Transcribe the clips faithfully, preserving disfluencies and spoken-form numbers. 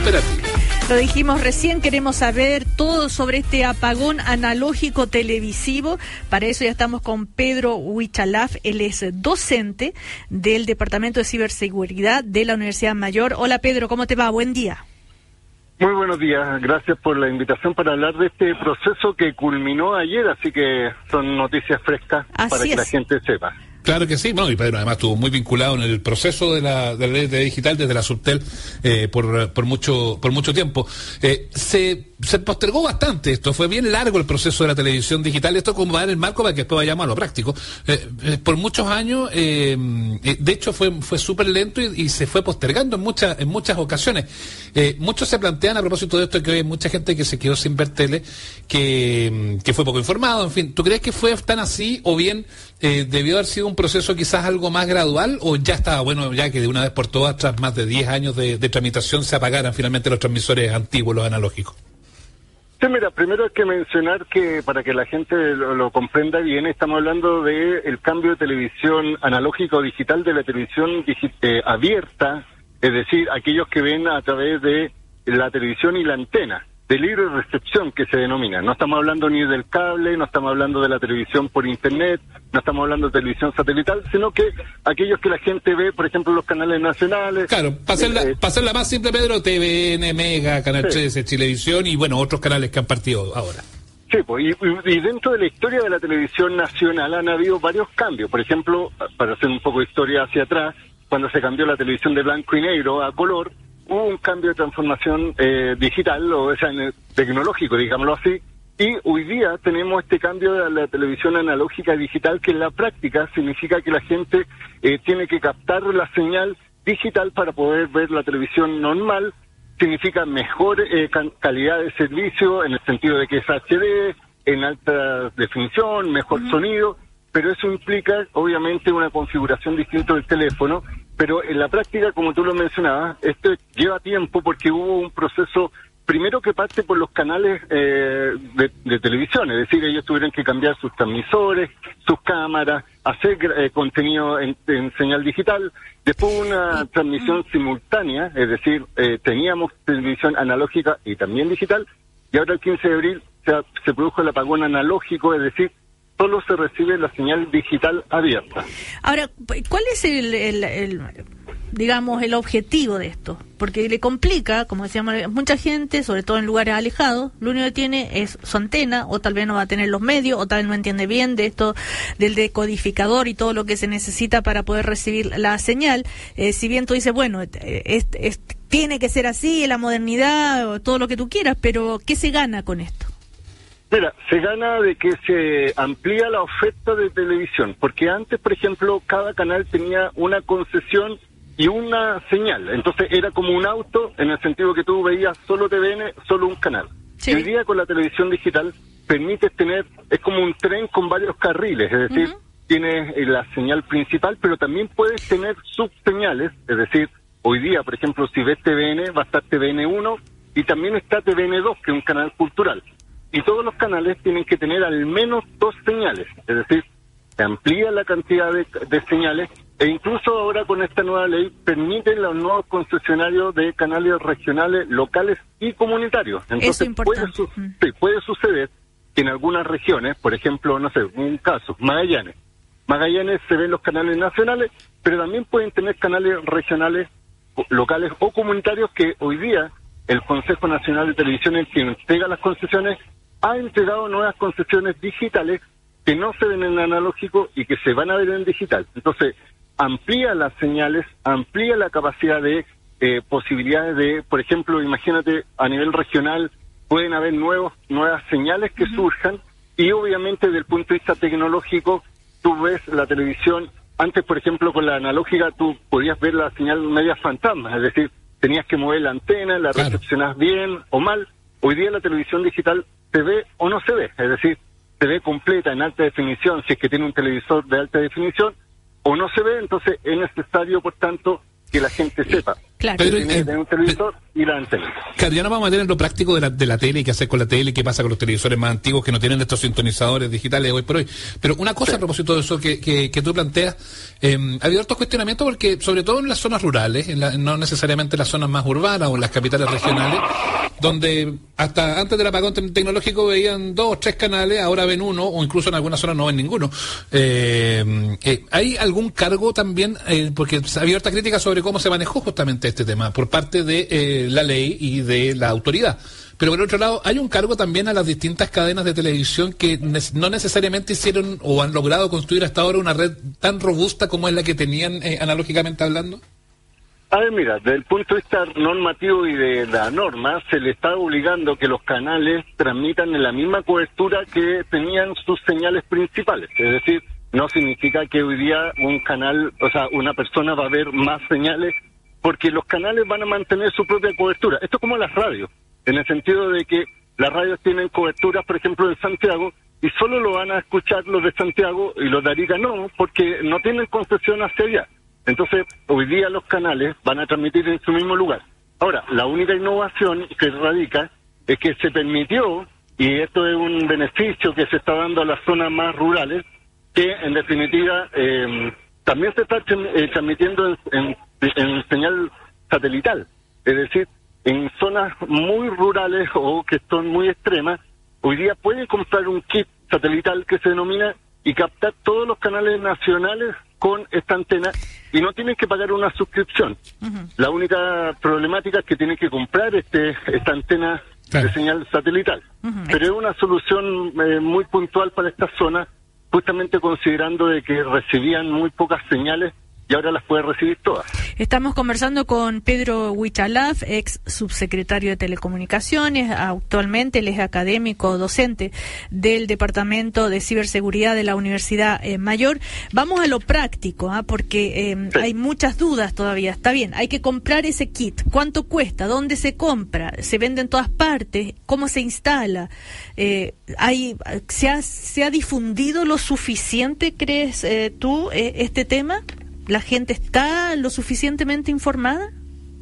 operativo. Lo dijimos recién, queremos saber todo sobre este apagón analógico televisivo. Para eso ya estamos con Pedro Huichalaf, él es docente del Departamento de Ciberseguridad de la Universidad Mayor. Hola Pedro, ¿cómo te va? Buen día. Muy buenos días, gracias por la invitación para hablar de este proceso que culminó ayer, así que son noticias frescas Así para que es. la gente sepa. Claro que sí, bueno, y Pedro además estuvo muy vinculado en el proceso de la, de la ley de digital desde la Subtel eh, por, por mucho por mucho tiempo. Eh, se, se postergó bastante esto, fue bien largo el proceso de la televisión digital, esto como va en el marco para que después vayamos a lo práctico. Eh, eh, por muchos años, eh, eh, de hecho fue fue súper lento y, y se fue postergando en muchas en muchas ocasiones. Eh, muchos se plantean a propósito de esto que hoy hay mucha gente que se quedó sin ver tele, que, que fue poco informado, en fin. ¿Tú crees que fue tan así o bien eh, debió haber sido un proceso quizás algo más gradual o ya estaba bueno ya que de una vez por todas, tras más de diez años de, de tramitación, se apagaran finalmente los transmisores antiguos, los analógicos? Sí, mira, primero hay que mencionar que para que la gente lo, lo comprenda bien, estamos hablando de el cambio de televisión analógica o digital de la televisión digi- eh, abierta, es decir, aquellos que ven a través de la televisión y la antena, de libre recepción que se denomina. No estamos hablando ni del cable, no estamos hablando de la televisión por internet, no estamos hablando de televisión satelital, sino que aquellos que la gente ve, por ejemplo, los canales nacionales. Claro, para hacerla, eh, para hacerla más simple, Pedro, T V N, Mega, Canal sí. trece, Chilevisión y bueno, otros canales que han partido ahora. Sí, pues, y, y- y dentro de la historia de la televisión nacional han habido varios cambios. Por ejemplo, para hacer un poco de historia hacia atrás, cuando se cambió la televisión de blanco y negro a color, hubo un cambio de transformación eh, digital, o sea, en el tecnológico, digámoslo así, y hoy día tenemos este cambio de la televisión analógica y digital, que en la práctica significa que la gente eh, tiene que captar la señal digital para poder ver la televisión normal. Significa mejor eh, can- calidad de servicio, en el sentido de que es H D, en alta definición, mejor Ujú. sonido, pero eso implica obviamente una configuración distinta del teléfono, pero en la práctica, como tú lo mencionabas, esto lleva tiempo porque hubo un proceso primero que parte por los canales eh, de, de televisión, es decir, ellos tuvieron que cambiar sus transmisores, sus cámaras, hacer eh, contenido en, en señal digital, después una transmisión simultánea, es decir, eh, teníamos televisión analógica y también digital, y ahora el quince de abril se, se produjo el apagón analógico, es decir, solo se recibe la señal digital abierta. Ahora, ¿cuál es el, el, el, digamos, el objetivo de esto? Porque le complica, como decíamos, mucha gente, sobre todo en lugares alejados, lo único que tiene es su antena, o tal vez no va a tener los medios, o tal vez no entiende bien de esto del decodificador y todo lo que se necesita para poder recibir la señal. Eh, si bien tú dices, bueno, es, es, tiene que ser así, la modernidad, o todo lo que tú quieras, pero ¿qué se gana con esto? Mira, se gana de que se amplía la oferta de televisión, porque antes, por ejemplo, cada canal tenía una concesión y una señal, entonces era como un auto en el sentido que tú veías solo T V N, solo un canal. Sí. Y hoy día con la televisión digital permites tener, es como un tren con varios carriles, es decir, Ujú. tienes eh, la señal principal, pero también puedes tener subseñales, es decir, hoy día, por ejemplo, si ves T V N, va a estar T V N uno y también está T V N dos, que es un canal cultural. Y todos los canales tienen que tener al menos dos señales, es decir, se amplía la cantidad de, de señales, e incluso ahora con esta nueva ley permiten los nuevos concesionarios de canales regionales, locales y comunitarios. Entonces, Eso es importante. Puede, su- Mm. sí, puede suceder que en algunas regiones, por ejemplo, no sé, un caso, Magallanes. Magallanes se ven los canales nacionales, pero también pueden tener canales regionales, o- locales o comunitarios que hoy día el Consejo Nacional de Televisión, el que entrega las concesiones, ha entregado nuevas concesiones digitales que no se ven en analógico y que se van a ver en digital. Entonces, amplía las señales, amplía la capacidad de eh, posibilidades de, por ejemplo, imagínate, a nivel regional pueden haber nuevos nuevas señales que Ujú. surjan, y obviamente desde el punto de vista tecnológico, tú ves la televisión, antes, por ejemplo, con la analógica tú podías ver la señal media fantasma, es decir, tenías que mover la antena, la Claro. recepcionás bien o mal. Hoy día la televisión digital se ve o no se ve, es decir, se ve completa en alta definición si es que tiene un televisor de alta definición, o no se ve, entonces es necesario, por tanto, que la gente sepa. Claro. Pero, tiene que tener un televisor y la antena. Claro, ya no vamos a meter en lo práctico de la, de la tele y qué hacer con la tele y qué pasa con los televisores más antiguos que no tienen estos sintonizadores digitales hoy por hoy. Pero una cosa sí. a propósito de eso que, que, que tú planteas, eh, ha habido otros cuestionamientos porque, sobre todo en las zonas rurales, en la, no necesariamente en las zonas más urbanas o en las capitales regionales, donde hasta antes del apagón te- tecnológico veían dos o tres canales, ahora ven uno o incluso en algunas zonas no ven ninguno. Eh, eh, ¿Hay algún cargo también? Eh, porque ha habido harta crítica sobre cómo se manejó justamente este tema por parte de eh, la ley y de la autoridad. Pero por otro lado, hay un cargo también a las distintas cadenas de televisión que ne- no necesariamente hicieron o han logrado construir hasta ahora una red tan robusta como es la que tenían eh, analógicamente hablando. A ver, mira, desde el punto de vista normativo y de la norma, se le está obligando que los canales transmitan en la misma cobertura que tenían sus señales principales. Es decir, no significa que hoy día un canal, o sea, una persona va a ver más señales, porque los canales van a mantener su propia cobertura. Esto es como las radios, en el sentido de que las radios tienen coberturas, por ejemplo, en Santiago, y solo lo van a escuchar los de Santiago y los de Arica no, porque no tienen concesión hacia allá. Entonces, hoy día los canales van a transmitir en su mismo lugar. Ahora, la única innovación que radica es que se permitió, y esto es un beneficio que se está dando a las zonas más rurales, que en definitiva eh, también se está eh, transmitiendo en, en, en señal satelital. Es decir, en zonas muy rurales o que son muy extremas, hoy día pueden comprar un kit satelital que se denomina y captar todos los canales nacionales con esta antena y no tienen que pagar una suscripción. Uh-huh. La única problemática es que tienen que comprar este esta antena claro. de señal satelital. Uh-huh. Pero es una solución eh, muy puntual para esta zona, justamente considerando de que recibían muy pocas señales y ahora las puede recibir todas. Estamos conversando con Pedro Huichalaf, ex subsecretario de Telecomunicaciones. Actualmente él es académico, docente del Departamento de Ciberseguridad de la Universidad eh, Mayor. Vamos a lo práctico, ¿eh? porque eh, sí. hay muchas dudas todavía. Está bien, hay que comprar ese kit. ¿Cuánto cuesta? ¿Dónde se compra? ¿Se vende en todas partes? ¿Cómo se instala? Eh, hay, ¿se ha, se ha difundido lo suficiente, crees eh, tú, eh, este tema? ¿La gente está lo suficientemente informada?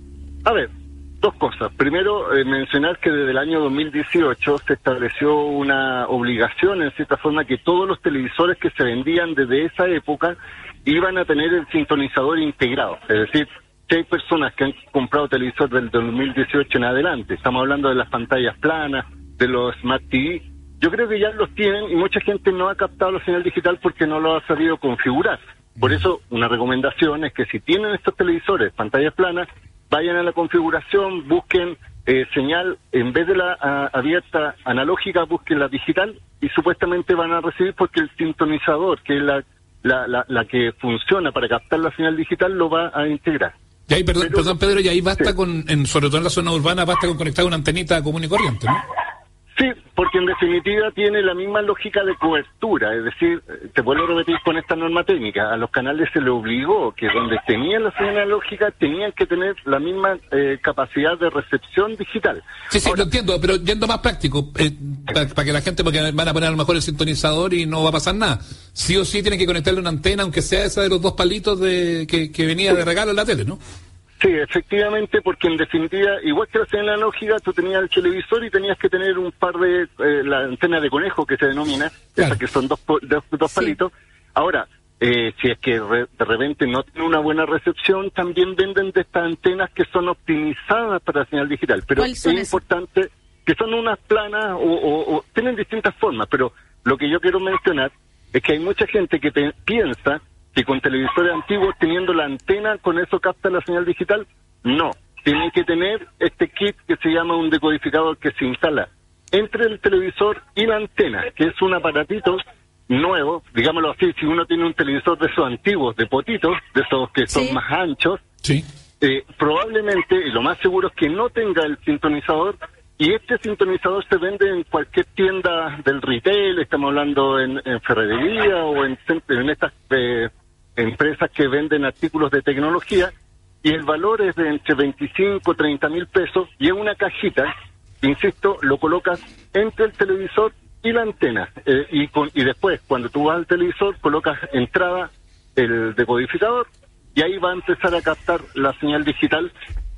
A ver, dos cosas. Primero, eh, mencionar que desde el año dos mil dieciocho se estableció una obligación, en cierta forma, que todos los televisores que se vendían desde esa época iban a tener el sintonizador integrado. Es decir, si hay personas que han comprado televisor del dos mil dieciocho en adelante, estamos hablando de las pantallas planas, de los Smart T V, yo creo que ya los tienen y mucha gente no ha captado la señal digital porque no lo ha sabido configurar. Por eso, una recomendación es que si tienen estos televisores, pantallas planas, vayan a la configuración, busquen eh, señal, en vez de la a, abierta analógica, busquen la digital y supuestamente van a recibir porque el sintonizador, que es la, la, la, la que funciona para captar la señal digital, lo va a integrar. Y ahí, perdón, Pero, perdón Pedro, y ahí basta sí. con, en, sobre todo en la zona urbana, basta con conectar una antenita común y corriente, ¿no? Sí, porque en definitiva tiene la misma lógica de cobertura, es decir, te vuelvo a repetir con esta norma técnica, a los canales se les obligó que donde tenían la señal analógica tenían que tener la misma eh, capacidad de recepción digital. Sí, sí, Ahora, lo entiendo, pero yendo más práctico, eh, para pa que la gente, porque van a poner a lo mejor el sintonizador y no va a pasar nada, sí o sí tienen que conectarle una antena, aunque sea esa de los dos palitos de que, que venía de regalo en la tele, ¿no? Sí, efectivamente, porque en definitiva, igual que la señal analógica, tú tenías el televisor y tenías que tener un par de, eh, la antena de conejo que se denomina, claro. Esa que son dos, dos, dos sí. palitos. Ahora, eh, si es que re, de repente no tiene una buena recepción, también venden de estas antenas que son optimizadas para la señal digital. Pero es importante, que son unas planas o, o, o tienen distintas formas, pero lo que yo quiero mencionar es que hay mucha gente que te, piensa que con televisores antiguos, teniendo la antena, con eso capta la señal digital. No, tienen que tener este kit que se llama un decodificador que se instala entre el televisor y la antena, que es un aparatito nuevo, digámoslo así, si uno tiene un televisor de esos antiguos, de potitos, de esos que son sí. más anchos, sí. eh, probablemente, y lo más seguro es que no tenga el sintonizador, y este sintonizador se vende en cualquier tienda del retail, estamos hablando en, en ferretería o en, en estas... Eh, empresas que venden artículos de tecnología y el valor es de entre veinticinco, treinta mil pesos y en una cajita, insisto, lo colocas entre el televisor y la antena eh, y, con, y después cuando tú vas al televisor colocas entrada el decodificador y ahí va a empezar a captar la señal digital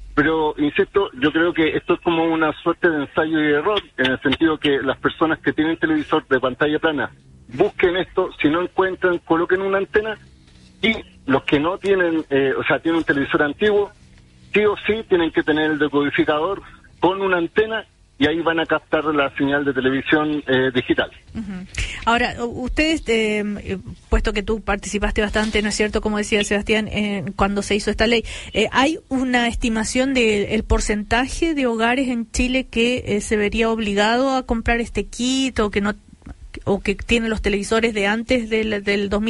Pero, insisto, yo creo que esto es como una suerte de ensayo y error, en el sentido que las personas que tienen televisor de pantalla plana busquen esto, si no encuentran, coloquen una antena, y los que no tienen, eh, o sea, tienen un televisor antiguo, sí o sí tienen que tener el decodificador con una antena, y ahí van a captar la señal de televisión eh, digital. Uh-huh. Ahora, ustedes, eh, puesto que tú participaste bastante, ¿no es cierto?, como decía Sebastián, eh, cuando se hizo esta ley, eh, ¿hay una estimación del porcentaje de hogares en Chile que eh, se vería obligado a comprar este kit o que no o que tienen los televisores de antes del, del dos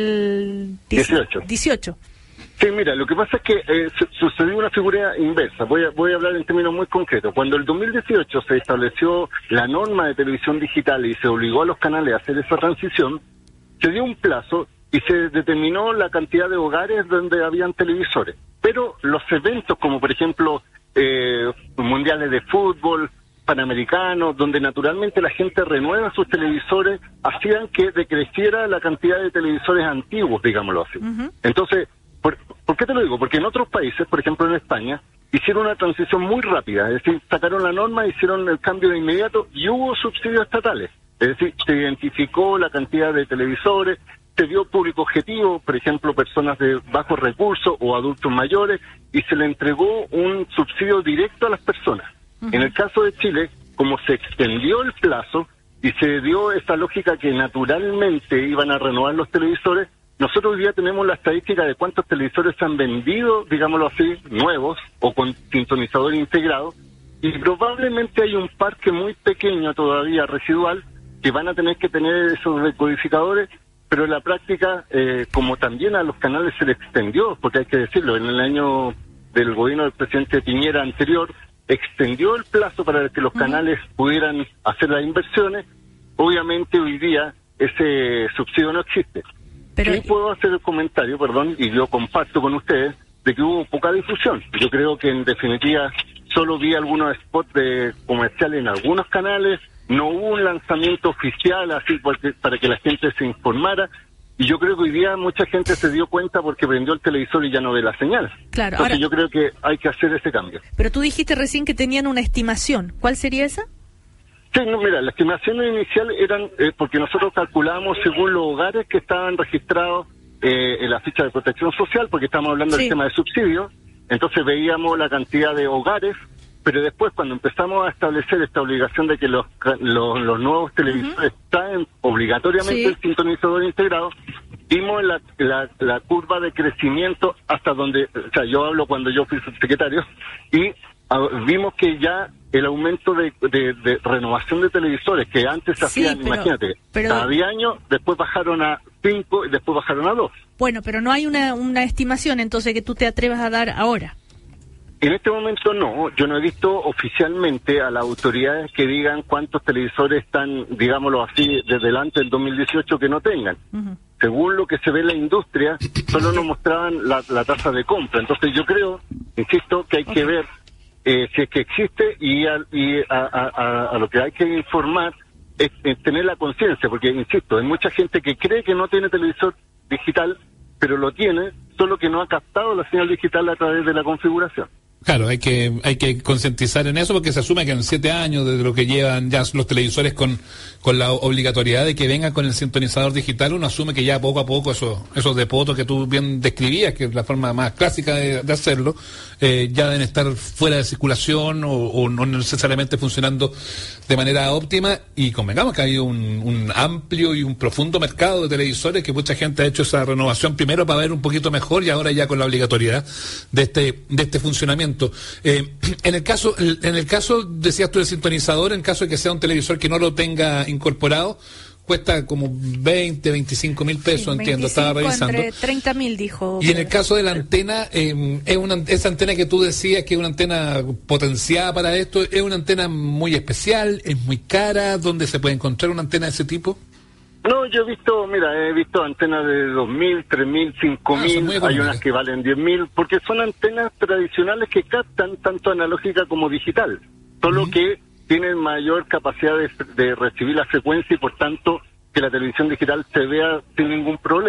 mil dieciocho? Sí, mira, lo que pasa es que eh, su sucedió una figura inversa. Voy a, voy a hablar en términos muy concretos. Cuando el dos mil dieciocho se estableció la norma de televisión digital y se obligó a los canales a hacer esa transición, se dio un plazo y se determinó la cantidad de hogares donde habían televisores. Pero los eventos, como por ejemplo eh, mundiales de fútbol, panamericanos, donde naturalmente la gente renueva sus televisores, hacían que decreciera la cantidad de televisores antiguos, digámoslo así. Uh-huh. Entonces, ¿Por, ¿Por qué te lo digo? Porque en otros países, por ejemplo en España, hicieron una transición muy rápida, es decir, sacaron la norma, hicieron el cambio de inmediato y hubo subsidios estatales. Es decir, se identificó la cantidad de televisores, se dio público objetivo, por ejemplo, personas de bajos recursos o adultos mayores, y se le entregó un subsidio directo a las personas. Uh-huh. En el caso de Chile, como se extendió el plazo y se dio esta lógica que naturalmente iban a renovar los televisores, nosotros hoy día tenemos la estadística de cuántos televisores se han vendido, digámoslo así, nuevos o con sintonizador integrado, y probablemente hay un parque muy pequeño todavía residual que van a tener que tener esos decodificadores, pero en la práctica, eh, como también a los canales se les extendió, porque hay que decirlo, en el año del gobierno del presidente Piñera anterior, extendió el plazo para que los canales pudieran hacer las inversiones. Obviamente hoy día ese subsidio no existe. Pero sí puedo hacer el comentario, perdón, y yo comparto con ustedes, de que hubo poca difusión. Yo creo que en definitiva solo vi algunos spots de comerciales en algunos canales, no hubo un lanzamiento oficial así porque, para que la gente se informara, y yo creo que hoy día mucha gente se dio cuenta porque prendió el televisor y ya no ve la señal. Claro, Entonces ahora, yo creo que hay que hacer ese cambio. Pero tú dijiste recién que tenían una estimación, ¿cuál sería esa? Sí, no, mira, la estimación inicial eran, eh, porque nosotros calculamos según los hogares que estaban registrados eh, en la ficha de protección social, porque estamos hablando sí. del tema de subsidios, entonces veíamos la cantidad de hogares, pero después cuando empezamos a establecer esta obligación de que los los, los nuevos televisores uh-huh. traen obligatoriamente sí. el sintonizador integrado, vimos la, la, la curva de crecimiento hasta donde, o sea, yo hablo cuando yo fui subsecretario, y uh, vimos que ya el aumento de, de, de renovación de televisores que antes se sí, hacían, pero, imagínate, pero... cada diez años, después bajaron a cinco y después bajaron a dos. Bueno, pero no hay una, una estimación entonces que tú te atrevas a dar ahora. En este momento no, yo no he visto oficialmente a las autoridades que digan cuántos televisores están, digámoslo así, desde delante del dos mil dieciocho que no tengan. Uh-huh. Según lo que se ve en la industria, solo nos mostraban la, la tasa de compra. Entonces yo creo, insisto, que hay okay. que ver Eh, si es que existe, y, a, y a, a, a lo que hay que informar es, es tener la conciencia, porque, insisto, hay mucha gente que cree que no tiene televisor digital, pero lo tiene, solo que no ha captado la señal digital a través de la configuración. Claro, hay que hay que concientizar en eso, porque se asume que en siete años desde lo que llevan ya los televisores con con la obligatoriedad de que vengan con el sintonizador digital, uno asume que ya poco a poco esos esos depotos que tú bien describías, que es la forma más clásica de, de hacerlo, eh, ya deben estar fuera de circulación o, o no necesariamente funcionando de manera óptima, y convengamos que hay un, un amplio y un profundo mercado de televisores que mucha gente ha hecho esa renovación primero para ver un poquito mejor y ahora ya con la obligatoriedad de este de este funcionamiento. Eh, en el caso, en el caso, decías tú, del sintonizador, en caso de que sea un televisor que no lo tenga incorporado, cuesta como veinte, veinticinco mil pesos, sí, entiendo, estaba revisando. Entre treinta mil, dijo. Y en el caso de la antena, eh, es una, esa antena que tú decías que es una antena potenciada para esto, ¿es una antena muy especial, es muy cara? ¿Dónde se puede encontrar una antena de ese tipo? No, yo he visto, mira, he visto antenas de dos mil, tres mil, cinco mil, ah, hay unas que valen diez mil, porque son antenas tradicionales que captan tanto analógica como digital, solo uh-huh. que tienen mayor capacidad de, de recibir la frecuencia y por tanto que la televisión digital se vea sin ningún problema.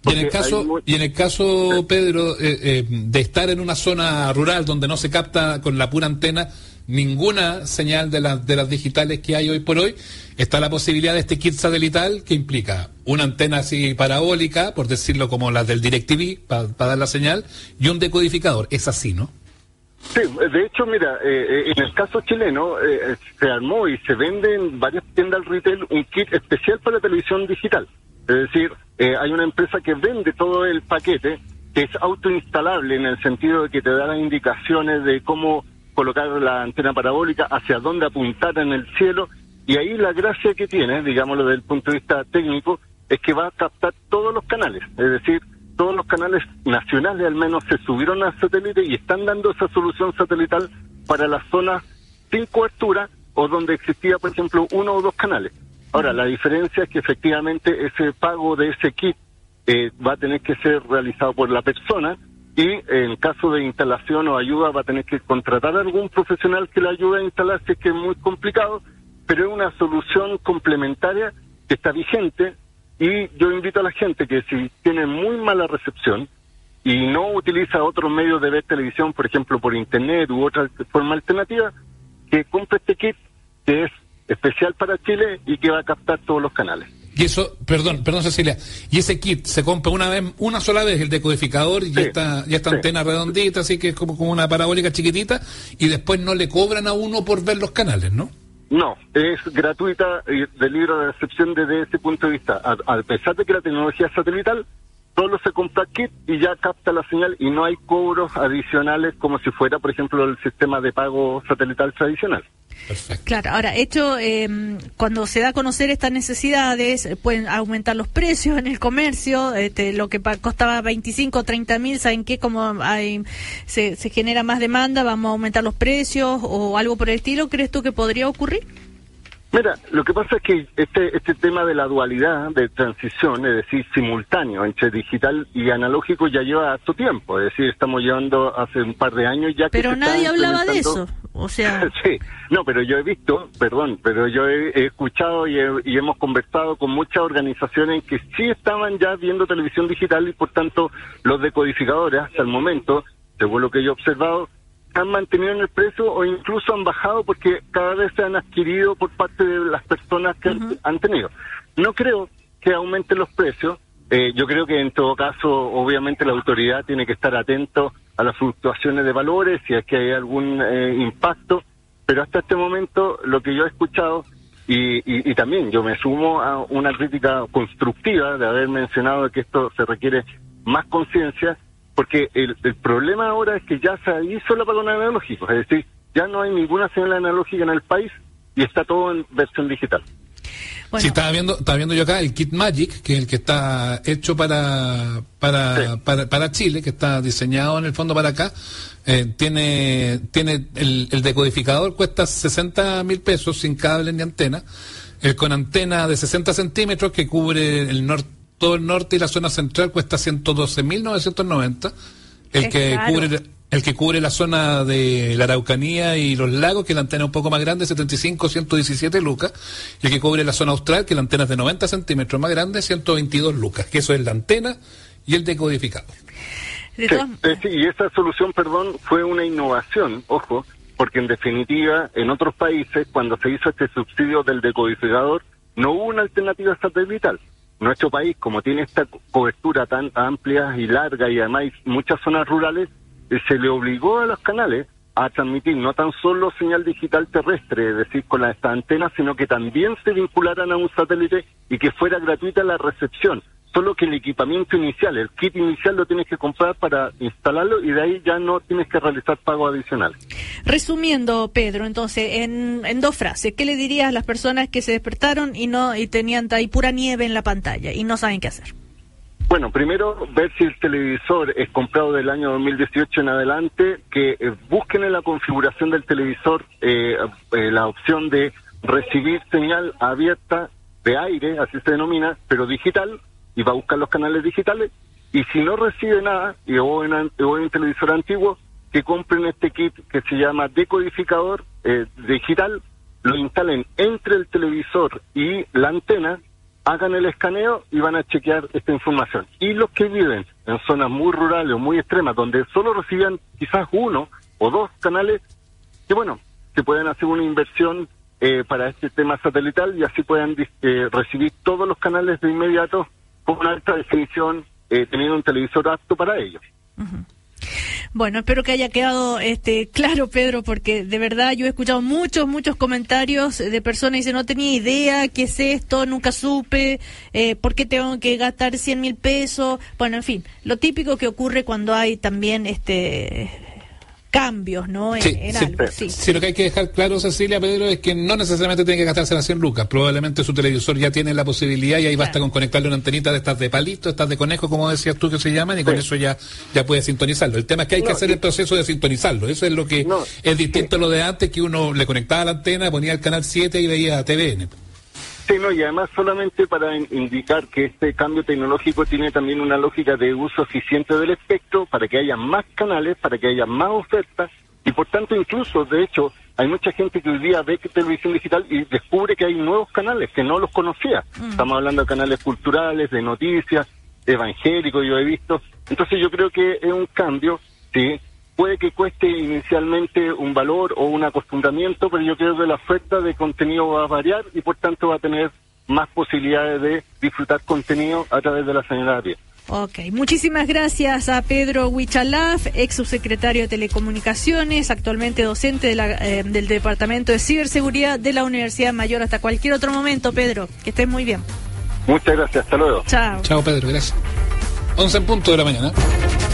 Y en el caso, muy... y en el caso Pedro, eh, eh, de estar en una zona rural donde no se capta con la pura antena ninguna señal de las de las digitales que hay hoy por hoy, está la posibilidad de este kit satelital que implica una antena así parabólica, por decirlo como las del DirecTV, para pa dar la señal, y un decodificador. Es así, ¿no? Sí, de hecho, mira, eh, en el caso chileno eh, se armó y se vende en varias tiendas retail un kit especial para televisión digital. Es decir, eh, hay una empresa que vende todo el paquete, que es autoinstalable en el sentido de que te da las indicaciones de cómo colocar la antena parabólica, hacia dónde apuntar en el cielo, y ahí la gracia que tiene, digámoslo desde el punto de vista técnico, es que va a captar todos los canales, es decir, todos los canales nacionales al menos se subieron al satélite y están dando esa solución satelital para las zonas sin cobertura o donde existía, por ejemplo, uno o dos canales. Ahora, la diferencia es que efectivamente ese pago de ese kit eh, va a tener que ser realizado por la persona y en caso de instalación o ayuda va a tener que contratar a algún profesional que le ayude a instalarse, que es muy complicado, pero es una solución complementaria que está vigente. Y yo invito a la gente que si tiene muy mala recepción y no utiliza otros medios de ver televisión, por ejemplo por internet u otra forma alternativa, que compre este kit que es especial para Chile y que va a captar todos los canales. Y eso, perdón, perdón Cecilia, y ese kit se compra una vez, una sola vez el decodificador y sí, esta, y esta sí. antena redondita, así que es como, como una parabólica chiquitita, y después no le cobran a uno por ver los canales, ¿no? No, es gratuita y de libre recepción desde ese punto de vista. A, a pesar de que la tecnología es satelital, solo se compra kit y ya capta la señal y no hay cobros adicionales como si fuera, por ejemplo, el sistema de pago satelital tradicional. Perfecto. Claro, ahora, hecho, eh, cuando se da a conocer estas necesidades, eh, pueden aumentar los precios en el comercio, este, lo que pa costaba veinticinco o treinta mil, ¿saben qué? Como hay, se, se genera más demanda, vamos a aumentar los precios o algo por el estilo, ¿crees tú que podría ocurrir? Mira, lo que pasa es que este este tema de la dualidad de transición, es decir, simultáneo entre digital y analógico ya lleva harto tiempo, es decir, estamos llevando hace un par de años ya que pero nadie hablaba de eso, o sea... sí, no, pero yo he visto, perdón, pero yo he, he escuchado y, he, y hemos conversado con muchas organizaciones que sí estaban ya viendo televisión digital y por tanto los decodificadores hasta el momento, según lo que yo he observado, han mantenido en el precio o incluso han bajado porque cada vez se han adquirido por parte de las personas que uh-huh. han tenido. No creo que aumenten los precios. Eh, yo creo que en todo caso, obviamente la autoridad tiene que estar atento a las fluctuaciones de valores, si es que hay algún eh, impacto, pero hasta este momento lo que yo he escuchado, y, y, y también yo me sumo a una crítica constructiva de haber mencionado que esto se requiere más conciencia, porque el, el problema ahora es que ya se hizo el apagón analógico, es decir, ya no hay ninguna señal analógica en el país y está todo en versión digital. Bueno. Sí, estaba viendo, estaba viendo yo acá el Kit Magic, que es el que está hecho para para, sí. para para Chile, que está diseñado en el fondo para acá. Eh, tiene tiene el, el decodificador cuesta sesenta mil pesos sin cable ni antena. El con antena de sesenta centímetros que cubre el norte, todo el norte y la zona central cuesta ciento doce mil novecientos noventa. El que caro. cubre el que cubre la zona de la Araucanía y los lagos, que la antena es un poco más grande, setenta y cinco, ciento diecisiete lucas. Y el que cubre la zona austral, que la antena es de noventa centímetros más grande, ciento veintidós lucas. Que eso es la antena y el decodificador. Sí, sí, y esa solución, perdón, fue una innovación, ojo, porque en definitiva, en otros países, cuando se hizo este subsidio del decodificador, no hubo una alternativa satelital. Nuestro país, como tiene esta cobertura tan amplia y larga y además muchas zonas rurales, eh, se le obligó a los canales a transmitir no tan solo señal digital terrestre, es decir, con las antenas, sino que también se vincularan a un satélite y que fuera gratuita la recepción. Solo que el equipamiento inicial, el kit inicial lo tienes que comprar para instalarlo y de ahí ya no tienes que realizar pagos adicionales. Resumiendo, Pedro, entonces, en, en dos frases, ¿qué le dirías a las personas que se despertaron y no y tenían ahí pura nieve en la pantalla y no saben qué hacer? Bueno, primero, ver si el televisor es comprado del año dos mil dieciocho en adelante, que eh, busquen en la configuración del televisor eh, eh, la opción de recibir señal abierta de aire, así se denomina, pero digital, y va a buscar los canales digitales, y si no recibe nada, y o en, o en un televisor antiguo, que compren este kit que se llama decodificador eh, digital, lo instalen entre el televisor y la antena, hagan el escaneo y van a chequear esta información. Y los que viven en zonas muy rurales o muy extremas, donde solo recibían quizás uno o dos canales, que bueno, que pueden hacer una inversión eh, para este tema satelital y así puedan eh, recibir todos los canales de inmediato con alta definición, eh, teniendo un televisor apto para ellos. Uh-huh. Bueno, espero que haya quedado este claro, Pedro, porque de verdad yo he escuchado muchos, muchos comentarios de personas que dicen, no tenía idea, qué es esto, nunca supe, eh, por qué tengo que gastar cien mil pesos. Bueno, en fin, lo típico que ocurre cuando hay también este cambios, ¿no? En, sí, en sí, algo, sí. sí, lo que hay que dejar claro, Cecilia, Pedro, es que no necesariamente tiene que gastarse las cien lucas. Probablemente su televisor ya tiene la posibilidad y ahí basta claro. con conectarle una antenita de estas de palito, estas de conejo, como decías tú que se llaman, y sí. con eso ya ya puede sintonizarlo. El tema es que hay no, que hacer y... el proceso de sintonizarlo. Eso es lo que no, es distinto sí. a lo de antes, que uno le conectaba la antena, ponía el canal siete y veía T V N. Sí, no, y además solamente para in- indicar que este cambio tecnológico tiene también una lógica de uso eficiente del espectro, para que haya más canales, para que haya más ofertas, y por tanto incluso, de hecho, hay mucha gente que hoy día ve que televisión digital y descubre que hay nuevos canales que no los conocía. Mm. Estamos hablando de canales culturales, de noticias, evangélicos, yo he visto. Entonces yo creo que es un cambio, sí. Puede que cueste inicialmente un valor o un acostumbramiento, pero yo creo que la oferta de contenido va a variar y por tanto va a tener más posibilidades de disfrutar contenido a través de la señal abierta. Ok, muchísimas gracias a Pedro Huichalaf, ex subsecretario de Telecomunicaciones, actualmente docente de la, eh, del Departamento de Ciberseguridad de la Universidad Mayor. Hasta cualquier otro momento, Pedro, que estés muy bien. Muchas gracias, hasta luego. Chao. Chao, Pedro, gracias. once en punto de la mañana.